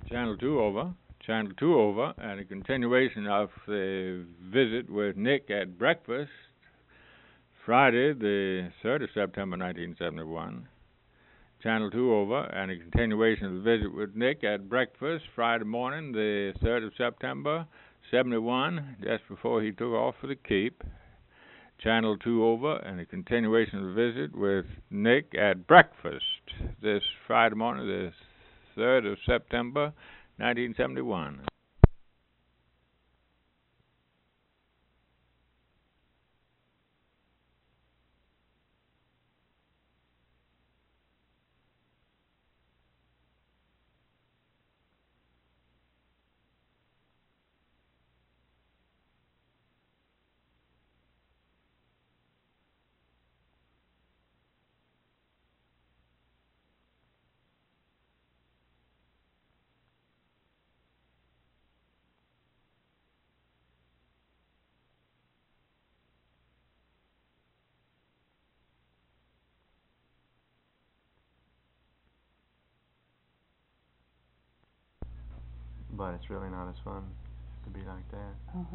Channel 2 over. Channel 2 over, and a continuation of the visit with Nick at breakfast, Friday, the 3rd of September 1971. Channel 2 over, and a continuation of the visit with Nick at breakfast, Friday morning, the 3rd of September 71, just before he took off for the Cape. Channel 2 over, and a continuation of the visit with Nick at breakfast this Friday morning, the 3rd of September 1971. But it's really not as fun to be like that.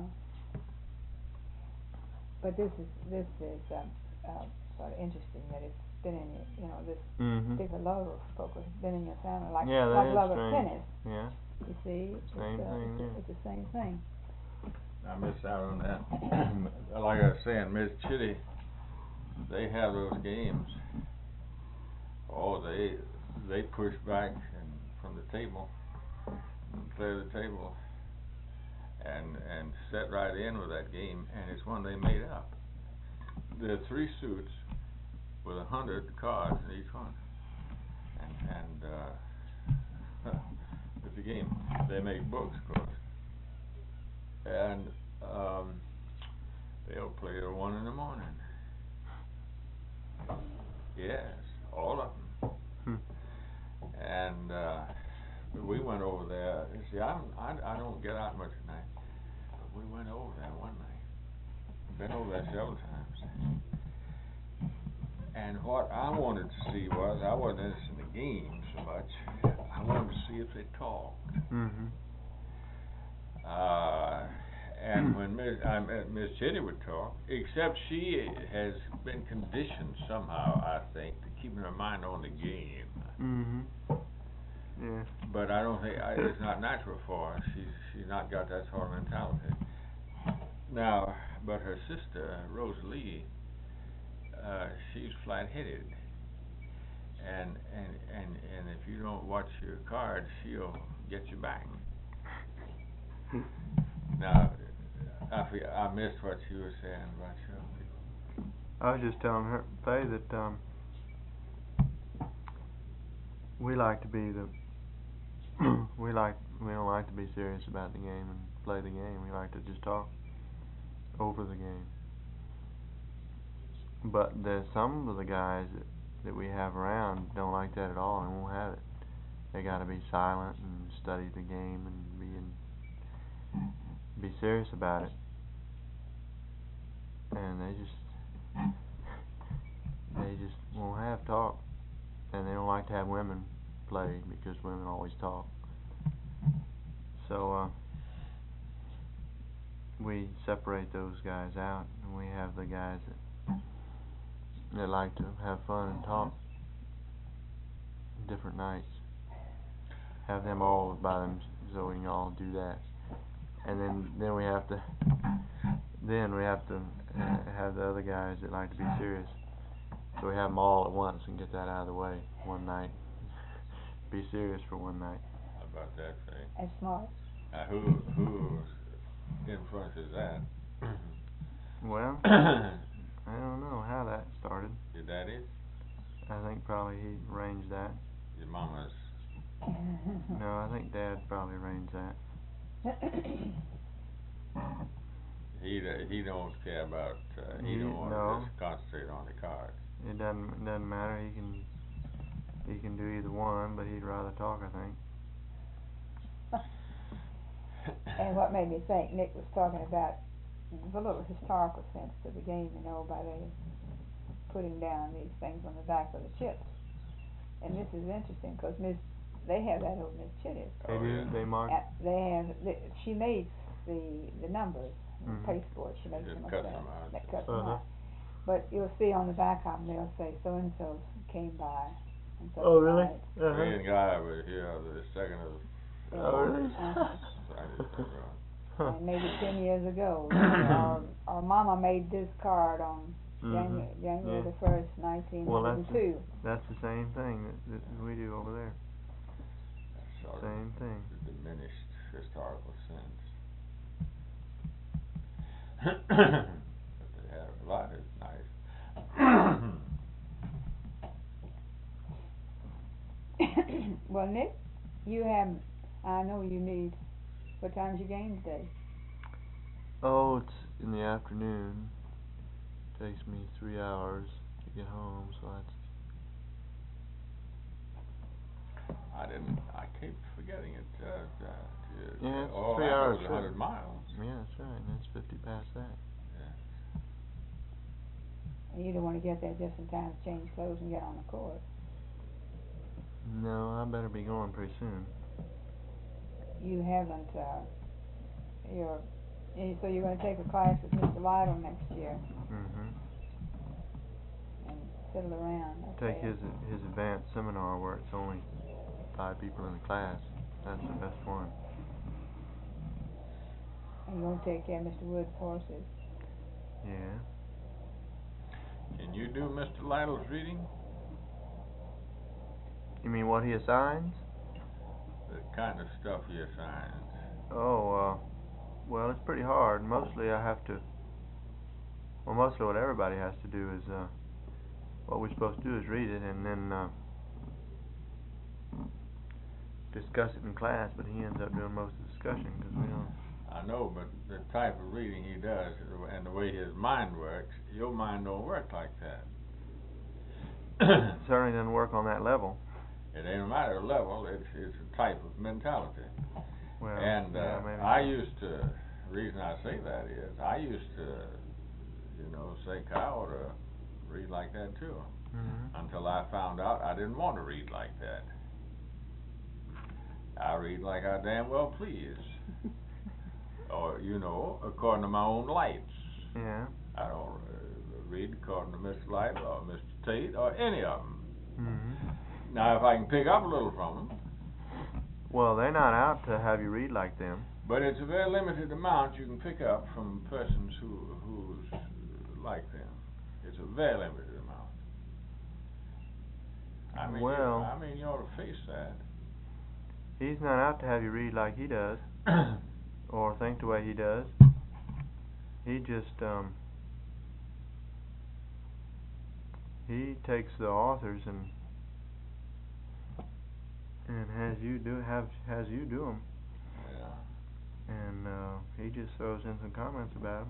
But this is sort of interesting that it's been in this particular love of poker has been in your family, like love of tennis. Yeah. You see, Same thing. It's the same thing. I missed out on that. Like I was saying, Miss Chitty, they have those games. Oh, they push back and from the table, and clear the table, and set right in with that game, and it's one they made up. There are 3 suits with 100 cards in each one, and it's a game. They make books, of course, and they'll play till 1 in the morning. Yes, all of them. And we went over there. You see, I don't get out much at night, but we went over there one night. Been over there several times. And what I wanted to see was, I wasn't interested in the game so much. I wanted to see if they talked. And when Miss Chitty would talk, except she has been conditioned somehow, I think, to keep her mind on the game. Yeah. But I don't think it's not natural for her. She's not got that sort of mentality. Now, but her sister Rosalie, she's flat-headed, and if you don't watch your cards, she'll get you back. Now, I missed what you were saying about your. I was just telling her, Faye, that we like to be the we don't like to be serious about the game and play the game. We like to just talk over the game. But there's some of the guys that we have around don't like that at all and won't have it. They got to be silent and study the game and be serious about it. And they just won't have talk. And they don't like to have women play because women always talk. So we separate those guys out, and we have the guys that like to have fun and talk different nights. Have them all by them so we can all do that. And then we have to have the other guys that like to be serious. So we have them all at once and get that out of the way one night. Be serious for one night. How about that, Faye? And smart. Whose influence is that? Well, I don't know how that started. Your daddy? I think probably he arranged that. Your mama's? No, I think Dad probably arranged that. He don't care about. He don't want to just concentrate on the cards. It doesn't matter. He can do either one, but he'd rather talk, I think. And what made me think, Nick was talking about the little historical sense to the game, by the putting down these things on the back of the chips. And this is interesting because Miss they have that over Miss Chitti's. They do. They mark. She makes the numbers, pasteboard. She makes them herself. That customized. But you'll see on the back of them, they'll say so and so came by. And so oh really? Me and Guy were here the second of. Oh really? And maybe 10 years ago, our mama made this card on January the 1st, 1902. Well, that's the same thing that we do over there. Same thing. The diminished historical sense. But they have a lot. It's nice. Well, Nick, I know you need. What time's your game today? Oh, it's in the afternoon. Takes me 3 hours to get home, so I keep forgetting it. Yeah, it's 3 hours. 100 miles. Yeah, that's right, and it's 50 past that. Yeah. And you don't want to get there just in time to change clothes and get on the course. No, I better be going pretty soon. You haven't, so you're going to take a class with Mr. Lytle next year. And fiddle around. Take his advanced seminar where it's only 5 people in the class. That's the best one. And you're going to take care of Mr. Wood's horses. Yeah. Can you do Mr. Lytle's reading? You mean what he assigns? The kind of stuff he assigns. Oh, well, it's pretty hard. Mostly what everybody has to do is, what we're supposed to do is read it and then discuss it in class, but he ends up doing most of the discussion because we don't. I know, but the type of reading he does and the way his mind works, your mind don't work like that. It certainly doesn't work on that level. It ain't a matter of level, it's a type of mentality. Well, and maybe. The reason I say that is, I used to, say Kyle ought to read like that too. Until I found out I didn't want to read like that. I read like I damn well please. Or, according to my own lights. Yeah. I don't read according to Mr. Lytle or Mr. Tate or any of them. Now, if I can pick up a little from them. Well, they're not out to have you read like them. But it's a very limited amount you can pick up from persons who's like them. It's a very limited amount. I mean, you ought to face that. He's not out to have you read like he does, or think the way he does. He just, he takes the authors and has you do them. Yeah. And he just throws in some comments about them.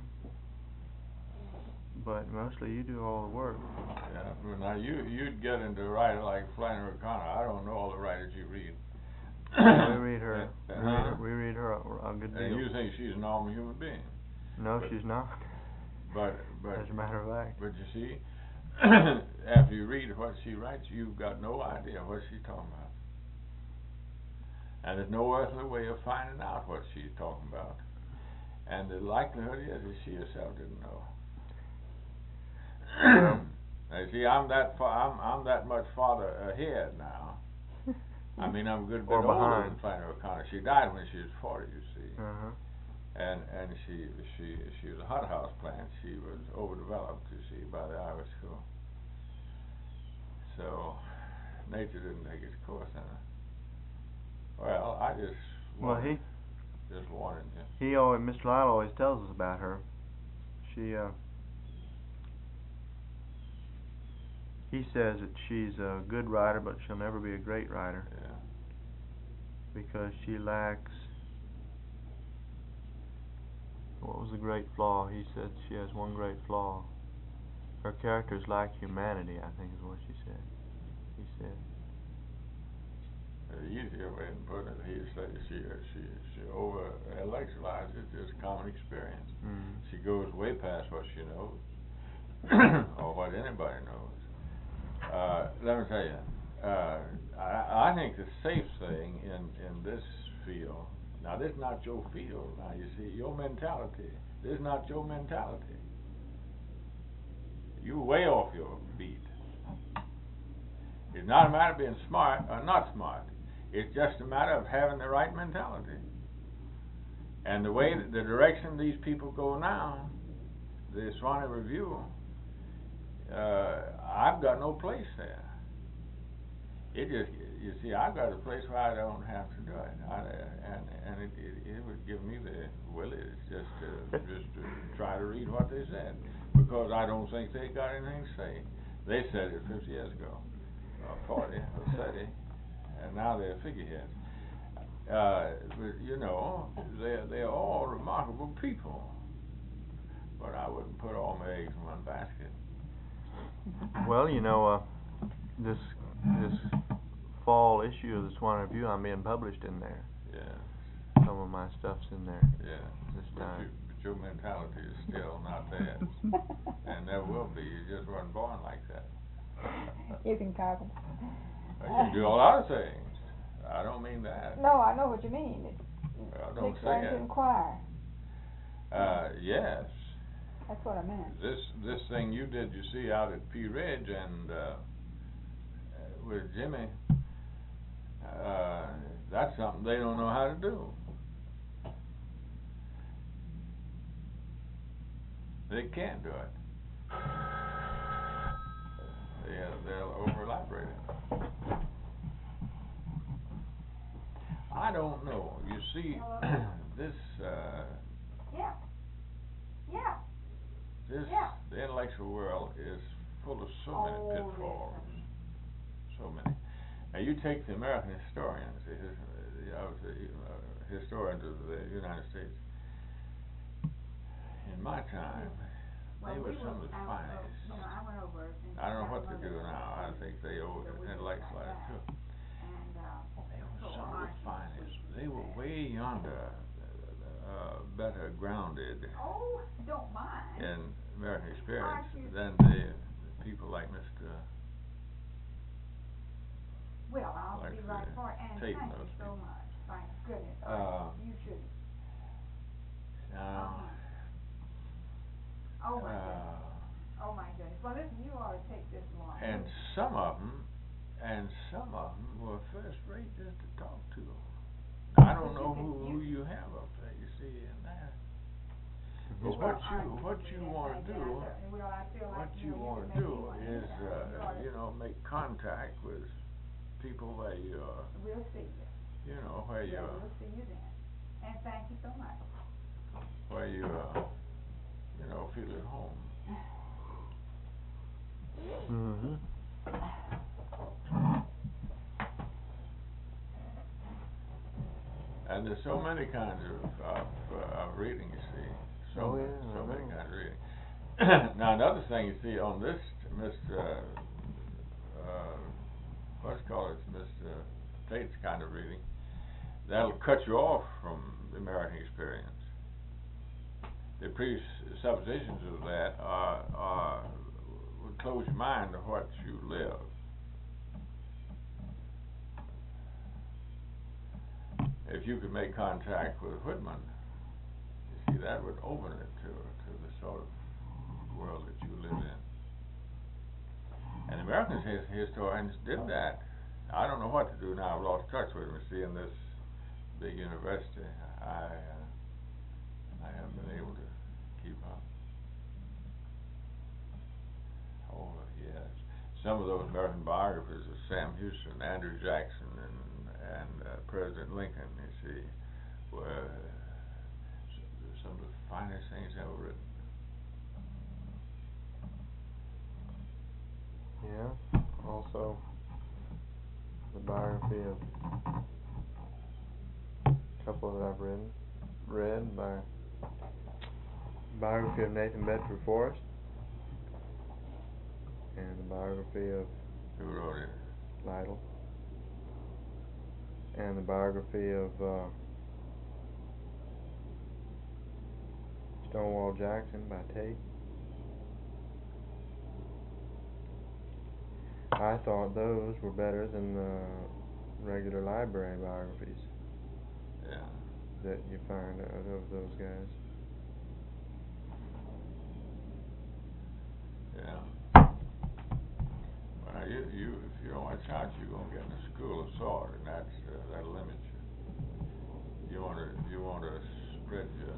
But mostly you do all the work. Yeah. Well, now you'd get into a writer like Flannery O'Connor. I don't know all the writers you read. We read her. We read her a good deal. And you think she's a normal human being? No, she's not. But as a matter of fact. But you see, after you read what she writes, you've got no idea what she's talking about. And there's no earthly way of finding out what she's talking about. And the likelihood is that she herself didn't know. You see, I'm that much farther ahead now. I mean, I'm a good bit older than Flannery O'Connor. She died when she was 40, you see. And she was a hothouse plant. She was overdeveloped, you see, by the Irish school. So nature didn't take its course in her. Well, I just wanted you. Mr. Lytle always tells us about her. He says that she's a good writer, but she'll never be a great writer. Yeah. Because she lacks. What was the great flaw? He said she has one great flaw. Her characters lack humanity, I think is what she said. He said. The easier way to put it, he said she over intellectualizes just common experience. She goes way past what she knows or what anybody knows. Let me tell you, I think the safe thing in this field, now this is not your field, now you see, your mentality, this is not your mentality. You're way off your beat. It's not a matter of being smart or not smart. It's just a matter of having the right mentality. And the way, the direction these people go now, the Swanee Review, I've got no place there. It just, you see, I've got a place where I don't have to do it, and it would give me the willingness just to try to read what they said, because I don't think they got anything to say. They said it 50 years ago, 40 or 30, and now they're figureheads. But you know, they're all remarkable people, but I wouldn't put all my eggs in one basket. Well, you know, this fall issue of the Swanee Review, I'm being published in there. Yeah. Some of my stuff's in there. Yeah. This time. But your mentality is still not there, and never will be. You just weren't born like that. You can copy. You can do a lot of things. I don't mean that. No, I know what you mean. Well, don't Takes say learning it. to inquire. Yes. That's what I meant. This thing you did, you see, out at Pea Ridge and with Jimmy, that's something they don't know how to do. They can't do it. They'll over-elaborate it. I don't know. You see, this the intellectual world is full of so many pitfalls. So many. Now you take the American historians, the historians of the United States. In my time, they were some of the finest. I don't know what they do now. I think they owe the intellectuals too. They were some of the finest. They were way yonder, better grounded in American experience than the people like Mr. Well, I'll like be right for it, and Tate thank and you those so people. much. Thank goodness. You should. Now, Oh my goodness. Oh my goodness. Well, listen, you ought to take this along. and some of them were first rate just to talk to. I don't know who you have up there. You see in there. But what you want to do, is you know, make contact with people where you are. We'll see you. You know where you are. We'll see you then. And thank you so much. Where you you know, feel at home. Mm-hmm. And there's so many kinds of reading, you see. So many kinds of reading. Now another thing you see on this, Mr. What's called it, Mr. Tate's kind of reading, that'll cut you off from the American experience. The presuppositions of that would close your mind to what you live. If you could make contact with Whitman, you see, that would open it to the sort of world that you live in. And American historians did that. I don't know what to do now. I've lost touch with them. See, in this big university, I haven't been able to keep up. Oh yes, some of those American biographers of Sam Houston, Andrew Jackson, and President Lincoln, you see, were some of the finest things ever written. Yeah. Also, the biography of a couple that I've read by biography of Nathan Bedford Forrest, and the biography of Who wrote it? Lytle, and the biography of Stonewall Jackson by Tate. I thought those were better than the regular library biographies. Yeah. That you find out of those guys. Yeah. Well, if you don't watch out, you're gonna get in a school of thought, and that'll limit you. You wanna spread your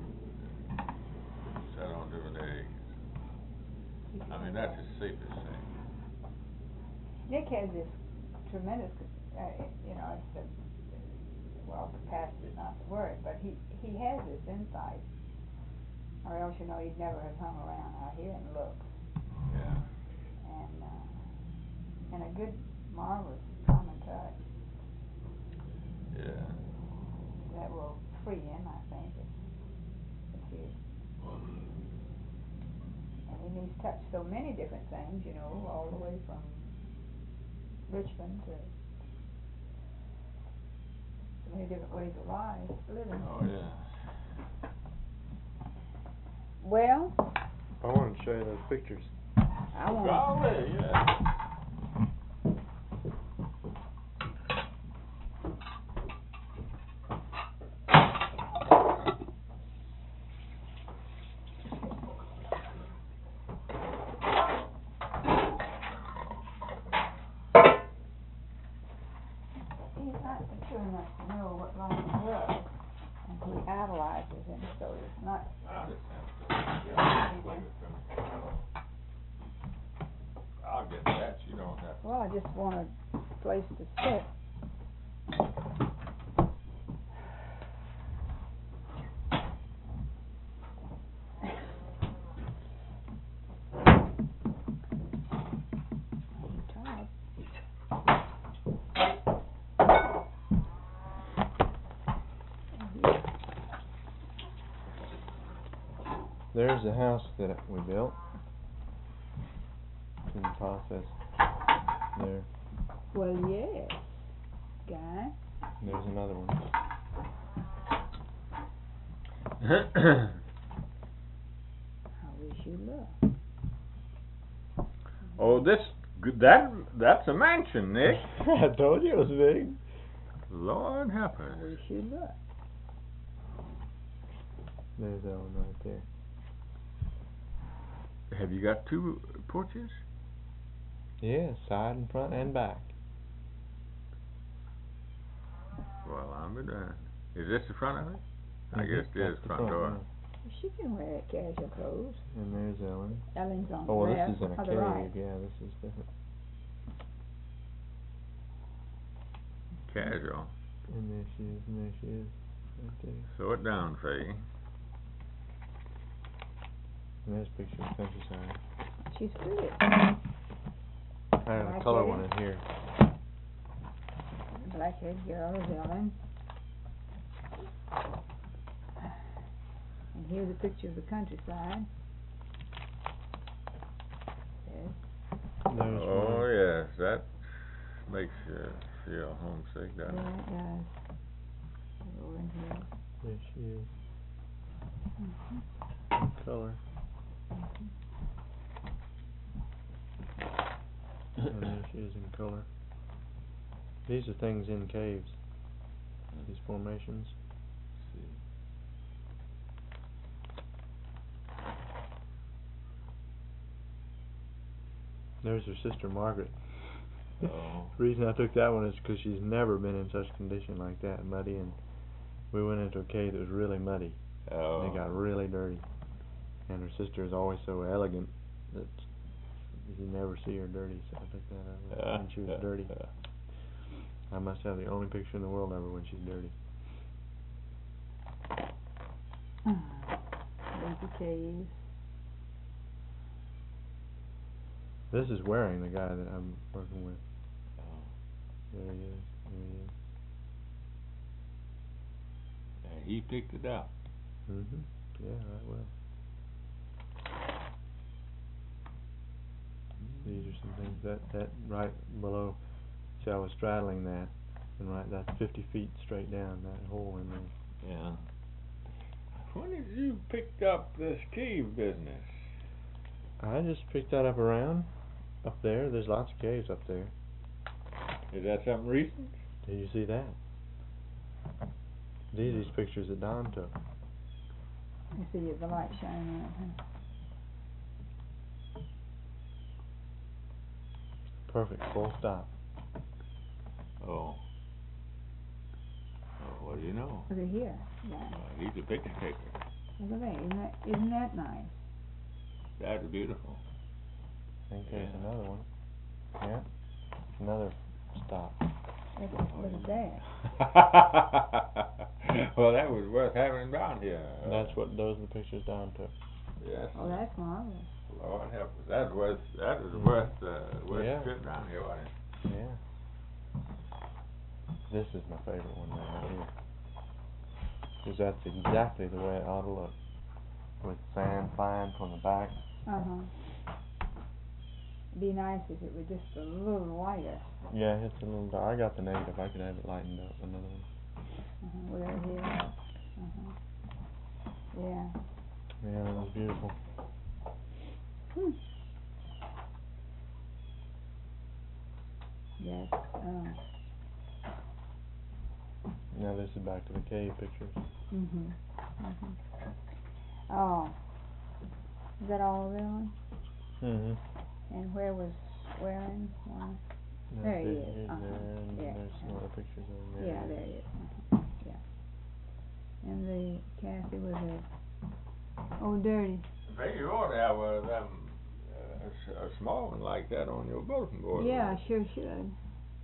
set on different eggs. I mean, that's the safest thing. Nick has this tremendous, it's capacity is not the word, but he has this insight, or else he'd never have hung around out here and looked. Yeah. And a good, marvelous common touch. Yeah. That will free him, I think, if you. And he's touched so many different things, all the way from Richmond to so many different ways of living. Oh yeah. Well, I wanted to show you those pictures. Golly, yeah. He's not mature enough to know what life was, and he idolizes him, so it's not. I'll get that. You don't have to. Well, I just want a place to sit. There's the house that we built. In the process. There. Well, yes, Guy. There's another one. I wish you luck. Oh, that's a mansion, Nick. I told you it was big. Lord help I us. wish you luck. There's that one right there. Have you got two porches? Yeah, side and front and back. Well, I'm darned. Is this the front of it? I Mm-hmm. guess it is That's the front door. Yeah. She can wear casual clothes. And there's Ellen. Ellen's on Oh, the well, left, this is in a or the cave. right. Yeah, this is different. Casual. And there she is, right there. Throw it down, Faye. And there's a picture of the countryside. She's pretty. I have a color one in here. Black-haired girl is Ellen. And here's a picture of the countryside. Yes. There's Oh, one. yes. That makes you feel homesick, doesn't Yeah, it? it does. Rolling hills. There she is. Mm-hmm. In color. And there she is in color. These are things in caves. These formations. There's her sister Margaret. Oh. The reason I took that one is because she's never been in such condition like that, muddy, and we went into a cave that was really muddy. Oh. And it got really dirty. And her sister is always so elegant that you never see her dirty, so I took that out when she was dirty. I must have the only picture in the world of her when she's dirty. Leafy caves. This is Waring, the guy that I'm working with. Oh. There he is. And he picked it up. Mm-hmm. Yeah, right well. These are some things that right below. See, I was straddling that, and that's 50 feet straight down that hole in there. Yeah. When did you pick up this cave business? I just picked that up around. Up there, there's lots of caves up there. Is that something recent? Did you see that? These pictures that Don took. You see the light shining on it, huh? Perfect, full stop. Oh. Oh, what do you know? Look at here. Yeah. He's a picture taker. Look at that. Isn't that nice? That's beautiful. I think there's another one. Yeah. Another stop. Look at that. Well, that was worth having down here. Those are the pictures Don took. Yes. Oh, that's marvelous. Lord help us. That was worth the trip down here, wasn't it? Yeah. This is my favorite one right here. Because that's exactly the way it ought to look. With sand flying from the back. It'd be nice if it were just a little lighter. Yeah, it's a little dark. I got the negative. I could have it lightened up. Another one. Way over here. Yeah. Yeah, that was beautiful. Yes. Now this is back to the cave pictures. Oh. Is that all of them? And where was Warren? There he is. Here's there, and there's some other pictures in there. Yeah, there he is. Yeah. And the Kathy was dirty. Maybe you ought to have one of them, a small one like that on your bulletin board. Yeah, I sure should.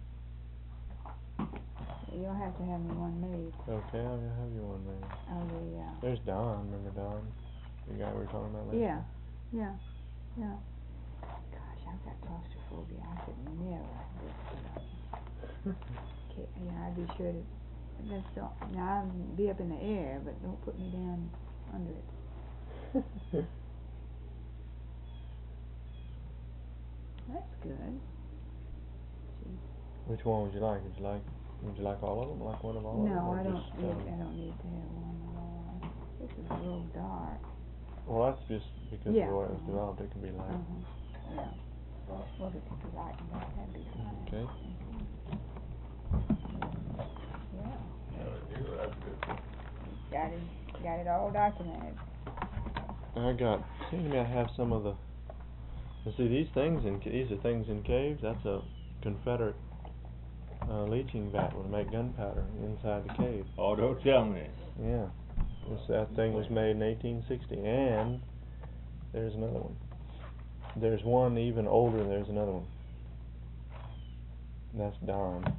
You'll have to have me one made. Okay, I'll have you one made. There's Don. Remember Don? The guy we were talking about last time? Yeah. Gosh, I've got claustrophobia. I could never I'd be sure to I'll be up in the air, but don't put me down under it. That's good. Which one would you like? Would you like all of them? Like one of all of them? No, I don't need to have one of all. This is a little dark. Well, that's just because of the way it was developed. It can be light. Yeah. Well, if it could be light, that'd be fine. Okay. Yeah. Got it all documented. Seems to me I have some of the. You see these things these are things in caves. That's a Confederate leaching vat would make gunpowder inside the cave. Oh, don't tell me. Yeah. That thing was made in 1860, and there's another one. There's one even older, and there's another one. And that's Don.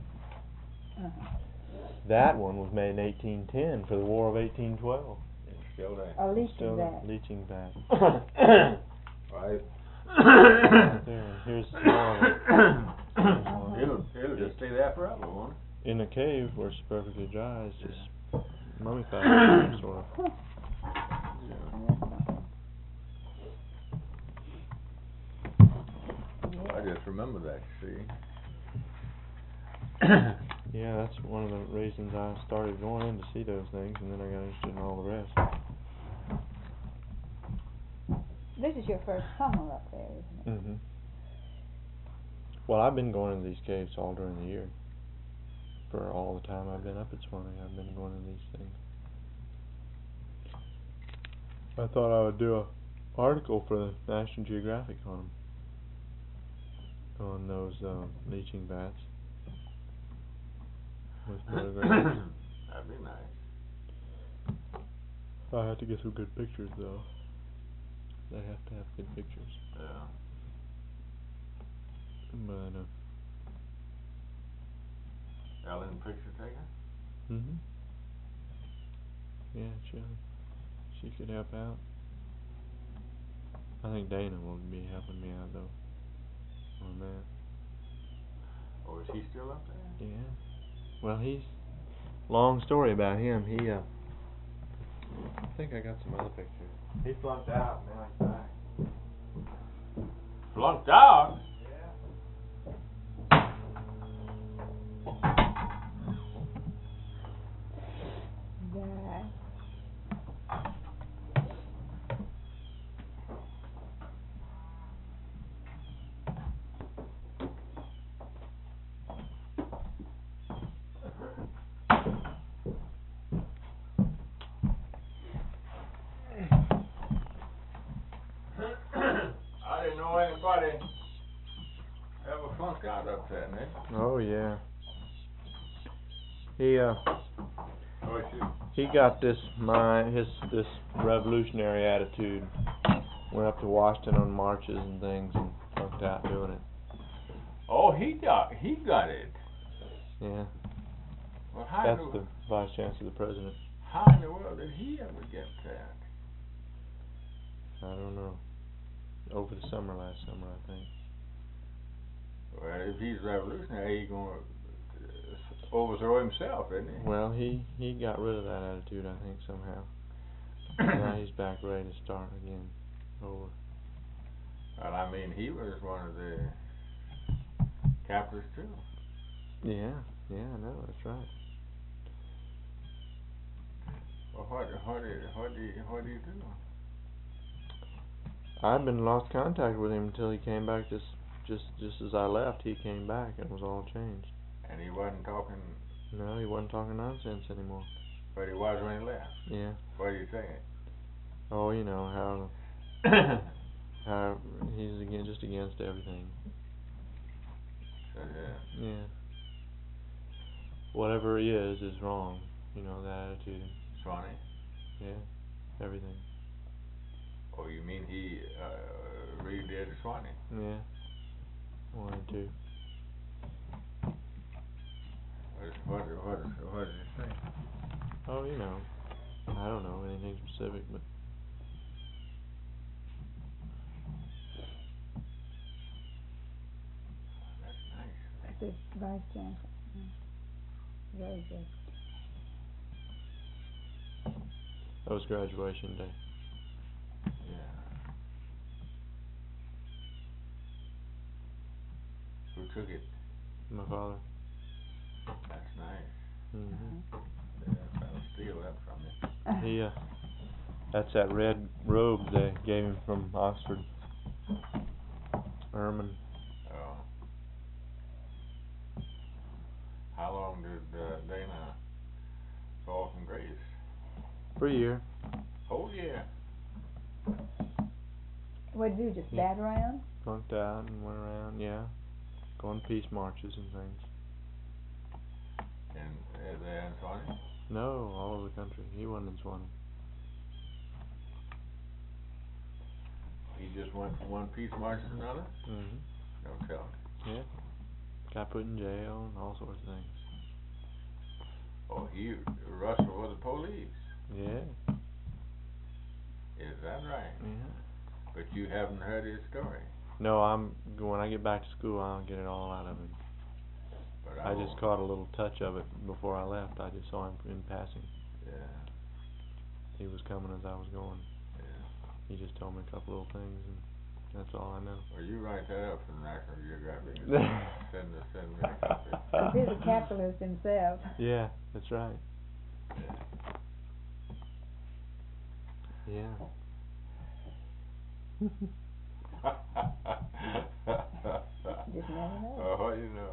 That one was made in 1810 for the War of 1812. It's still there. A leaching vat. Leaching vat. Right. There, here's the small one. It'll just stay there forever, won't it? In a cave where it's perfectly dry, it's just mummified, sort of. I just remember that, see. Yeah, that's one of the reasons I started going in to see those things, and then I got interested in all the rest. This is your first summer up there, isn't it? Well, I've been going into these caves all during the year. For all the time I've been up at Swanee, I've been going into these things. I thought I would do an article for the National Geographic on them. On those leaching vats. With photographs. That'd be nice. I have to get some good pictures, though. They have to have good pictures. Yeah. But, Ellen, picture taker? Yeah, she could help out. I think Dana will be helping me out, though, on that. Oh, is he still up there? Yeah. Well, long story about him. I think I got some other pictures. He flunked out, now he's back. Flunked out? know anybody ever flunked out up there, Nick? Oh yeah. Oh, shoot. He got this revolutionary attitude. Went up to Washington on marches and things and flunked out doing it. Oh, he got it. Yeah. Well, how That's the vice chancellor, the president. How in the world did he ever get that? I don't know. Over the summer, last summer, I think. Well, if he's revolutionary, he's gonna overthrow himself, isn't he? Well, he got rid of that attitude, I think, somehow. Now he's back ready to start again. Over. Well, I mean, he was one of the captors too. Yeah, I know, that's right. Well, what do you do? I've been lost contact with him until he came back. Just as I left, he came back and it was all changed. And he wasn't talking. No, he wasn't talking nonsense anymore. But he was when he left. Yeah. What do you say? Oh, you know how he's just against everything. Yeah. Yeah. Whatever he is wrong. You know, that attitude. Swanee? Yeah. Everything. Oh, you mean he redid Swanee? Yeah. Wanted to. What did he say? Oh, you know. I don't know anything specific, but That's nice. That's the vice chancellor. Very good. that was graduation day. Yeah. Who took it? My father. That's nice. Mhm. Yeah, I'll steal that from you. He that's that red robe they gave him from Oxford. Ermine. Oh. How long did Dana fall from grace? For a year. Whole year. What did you do, just Yeah. bat around? Flunked out and went around, yeah. Going peace marches and things. And there in Swanee? No, all over the country. He wasn't in Swanee. He just went from one peace march to another? Mhm. Don't tell me. Yeah. Got put in jail and all sorts of things. Oh, he rustled with the police. Yeah. Is that right? Yeah. But you haven't heard his story. No, when I get back to school, I'll get it all out of him. But I just caught a little touch of it before I left. I just saw him in passing. Yeah. He was coming as I was going. Yeah. He just told me a couple little things, and that's all I know. Well, you write that up for the National Geographic. Send me a copy. He's a capitalist himself. Yeah, that's right. Yeah. Just never know. Oh, you know.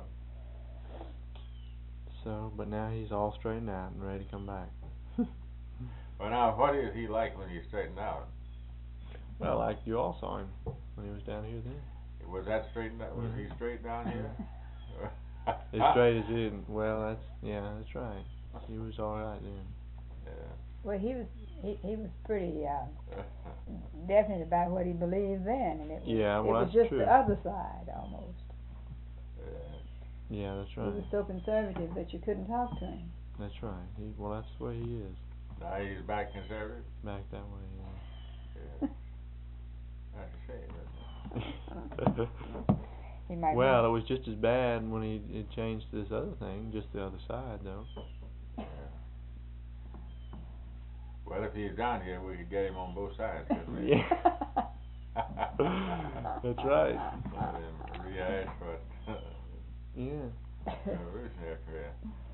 So, but now he's all straightened out and ready to come back. Well, now, what is he like when he's straightened out? Well, like you all saw him when he was down here then. Was that straightened out? Was he straight down here? As straight as he, well, that's right. He was all right then. Yeah. Well, he was pretty definite about what he believed then, and it was, Yeah, well, it was that's just true. the other side almost. Yeah, that's He right. was so conservative that you couldn't talk to him. That's right. Well, that's the way he is. Now he's back conservative? Back that way, yeah. That's a shame, isn't it? He might Well, it was just as bad when he changed to this other thing, just the other side, though. Yeah. Well, if he's down here, we could get him on both sides, couldn't we? Yeah. That's right. Let him rehash what Yeah. revolutionary career.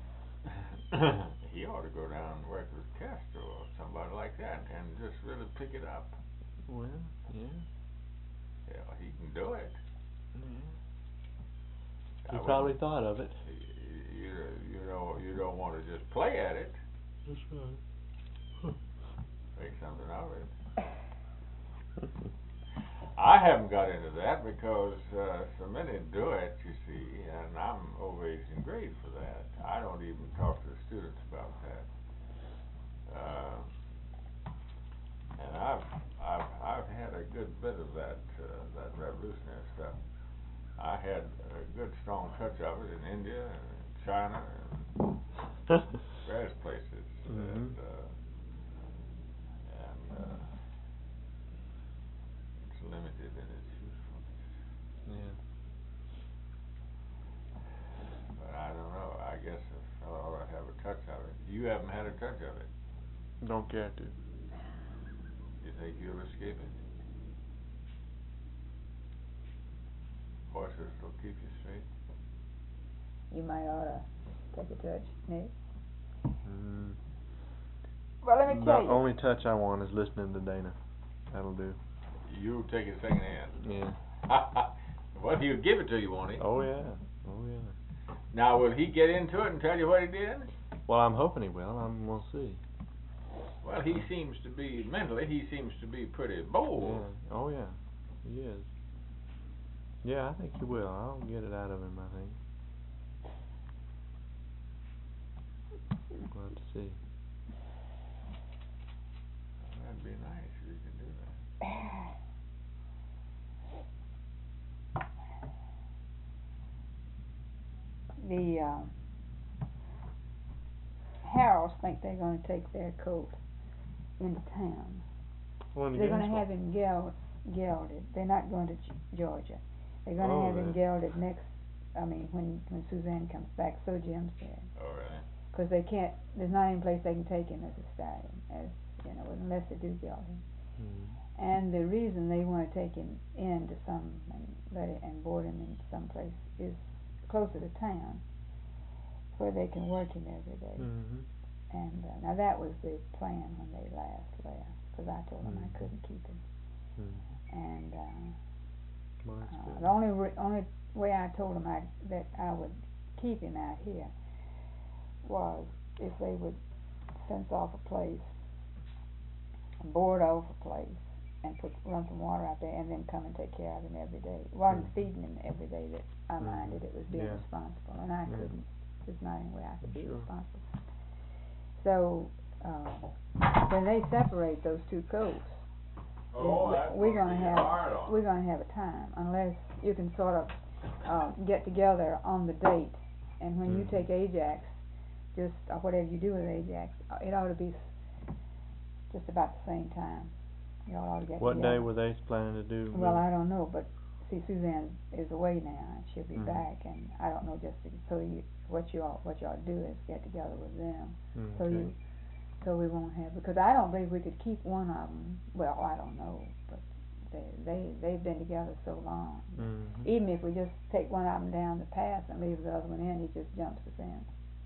He ought to go down and work with Castro or somebody like that and just really pick it up. Well, yeah. Yeah, he can do it. Yeah. I He probably thought of it. You don't want to just play at it. That's right. Make something out of it. I haven't got into that because so many do it, you see, and I'm overaged in grade for that. I don't even talk to the students about that. And I've had a good bit of that revolutionary stuff. I had a good strong touch of it in India and China and various places. And it's limited in its usefulness. Yeah. But I don't know. I guess a fellow ought to have a touch of it. You haven't had a touch of it. Don't care to. You think you'll escape it? Horses will keep you straight. You might ought to take a touch, Nick. Well, let me tell you. The only touch I want is listening to Dana. That'll do. You take it second hand. Yeah. Well, he'll give it to you, won't he? Oh yeah. Oh yeah. Now, will he get into it and tell you what he did? Well, I'm hoping he will. We'll see. Well, he seems to be, mentally, he seems to be pretty bold. Yeah. Oh yeah. He is. Yeah, I think he will. I'll get it out of him, I think. We'll have to see. That'd be nice if you could do that. The Harrells think they're going to take their coat into town. They're going to have him gelded. They're not going to Georgia. They're going to have him gelded when Suzanne comes back, so Jim said. Oh, really? Because they can't, there's not any place they can take him as a stallion, unless they do geld him. And the reason they want to take him into and board him in some place is closer to town, where they can work him every day. And now that was the plan when they last left, because I told them I couldn't keep him. And the only way I told them that I would keep him out here was if they would fence off a place, board off a place, and run some water out there, and then come and take care of him every day. It wasn't feeding him every day that I minded. It was being responsible, and I couldn't. There's not any way I could be responsible. So when they separate those two coats, we're gonna have a time, unless you can sort of get together on the date, and when you take Ajax, just whatever you do with Ajax, it ought to be just about the same time. You all ought to get What together. day were they planning to do? Well, I don't know, but see, Suzanne is away now, and she'll be back, and I don't know what you ought to do is get together with them, so we won't have, because I don't believe we could keep one of them. Well, I don't know, but they've been together so long. Even if we just take one of them down the path and leave the other one in, he just jumps the fence.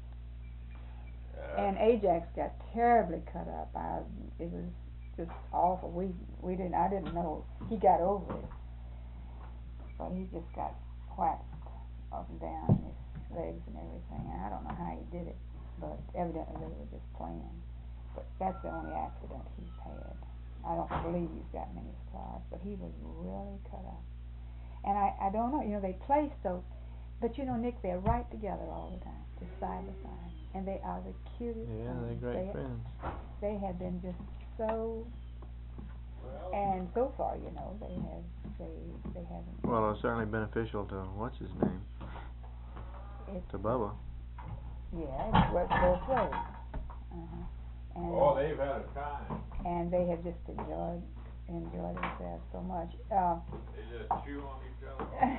And Ajax got terribly cut up. It was just awful. I didn't know. He got over it, but he just got whacked up and down in his legs and everything. And I don't know how he did it, but evidently they were just playing. But that's the only accident he's had. I don't believe he's got many scars, but he was really cut up. And I don't know. They play so, but Nick, they're right together all the time, just side by side. And they are the cutest Yeah, friends. they're great friends. They have been just so, and so far, they haven't. Well, it's certainly beneficial to, what's his name? To Bubba. Yeah, it works both ways. And, they've had a time. And they have just enjoyed themselves so much. They just chew on each other.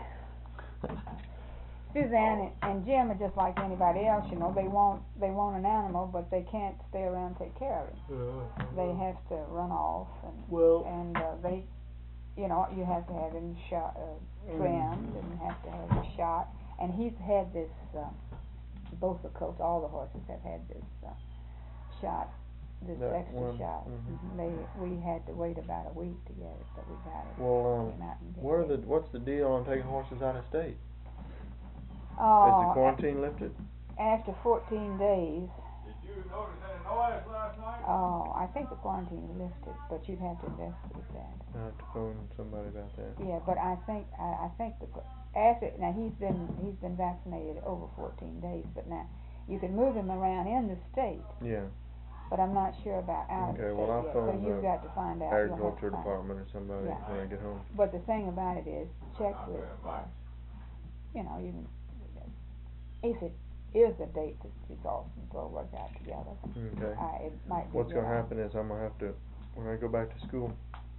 Suzanne and Jim are just like anybody else, They want an animal, but they can't stay around and take care of it. They have to run off, and they, you have to have him trimmed, and you have to have him shot. And he's had this. Both the coats, all the horses have had this shot, this extra shot. We had to wait about a week to get it, but we got it. Well, what's the deal on taking horses out of state? Is the quarantine lifted? After 14 days. Did you notice any noise last night? Oh, I think the quarantine is lifted, but you'd have to investigate that. I have to phone somebody about that. Yeah, but I think after now he's been vaccinated over 14 days, but now you can move him around in the state. Yeah. But I'm not sure about out of the Okay, state well, I'll yet. phone So you've the got to find out. Agriculture department or somebody Yeah. when I get home. But the thing about it is, check with, you know, you can, if it is a date that you all can throw work out together. Okay. It might be. What's gonna happen is I'm gonna have to, when I go back to school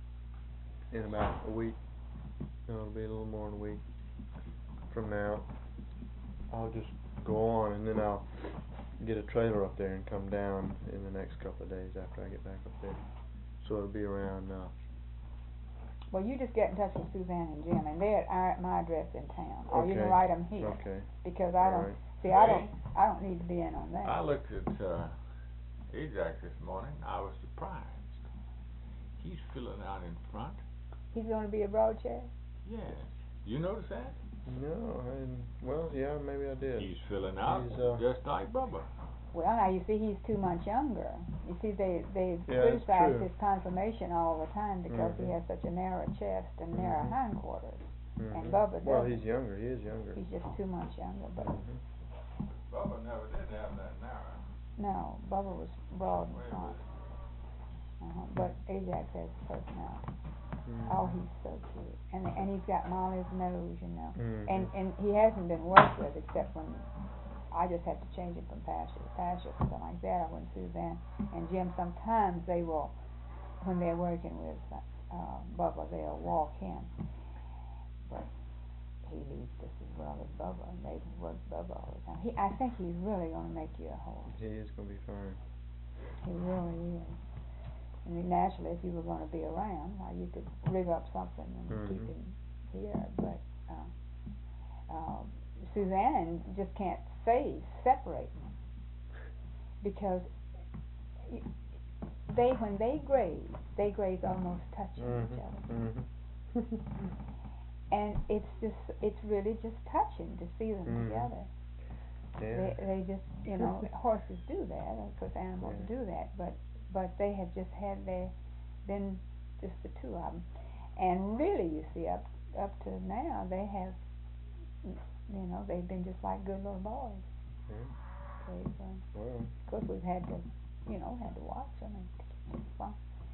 in about a week, it'll be a little more than a week from now, I'll just go on and then I'll get a trailer up there and come down in the next couple of days after I get back up there. So it'll be around well, you just get in touch with Suzanne and Jim, and they're at my address in town, or you can Okay. write them here. Okay. Because I don't, Right. see, I don't need to be in on that. I looked at Ajax this morning. I was surprised. He's filling out in front. He's going to be a broadcast? Yes. You notice that? No, well, yeah, maybe I did. He's filling out He's, just like Bubba. Well, now you see, he's 2 months younger. You see, they Yeah, that's criticize true. his conformation all the time because he Mhm. has such a narrow chest and narrow Mhm. hindquarters. Mhm. And Bubba Well, doesn't. he's younger. He is younger. He's just 2 months younger, but Bubba never did have that narrow. no, Bubba was broad in front. But Ajax has personality. Oh, he's so cute, and he's got Molly's nose, you know. Mhm. And he hasn't been worked with except when I just have to change him from pasture to pasture, something like that. Or when Suzanne and Jim, sometimes they will, when they're working with Bubba, they'll walk him. But he leads just as well as Bubba, and they work Bubba all the time. I think he's really going to make you a horse. He is going to be fine. He really is. I mean, naturally, if you were going to be around, you could rig up something and keep him here. But Suzanne just can't separate them because when they graze almost touching each other. And it's really just touching to see them together. Yeah. They just, you know, horses do that, of course animals do that, but they have just been just the two of them. And really, you see, up to now, they have, you know, they've been just like good little boys. Well. Of course, we've had to watch them and keep them from.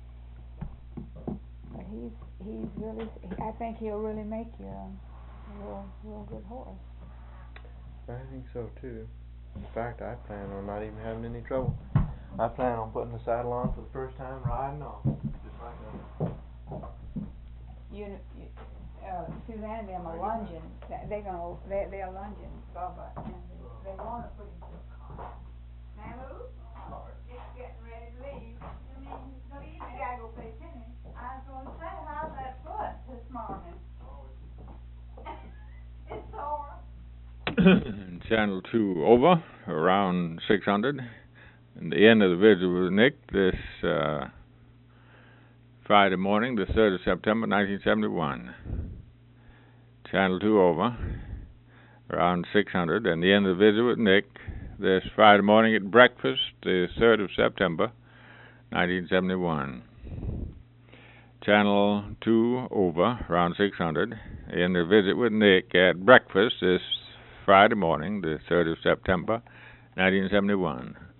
But he's really, I think he'll really make you a real good horse. I think so too. In fact, I plan on not even having any trouble. I plan on putting the saddle on for the first time, riding off, just like that. Suzanne and them are lunging. They're lunging Bubba, and they want to put him to a car. Mamu, it's getting ready to leave. You mean, no, you gotta go play tennis. I was gonna say, how's that foot this morning? It's sore. Channel 2 over, around 600. And the end of the visit with Nick this Friday morning, the 3rd of September, 1971. Channel 2 over, around 600. And the end of the visit with Nick this Friday morning at breakfast, the 3rd of September, 1971. Channel 2 over, around 600. And the visit with Nick at breakfast this Friday morning, the 3rd of September, 1971.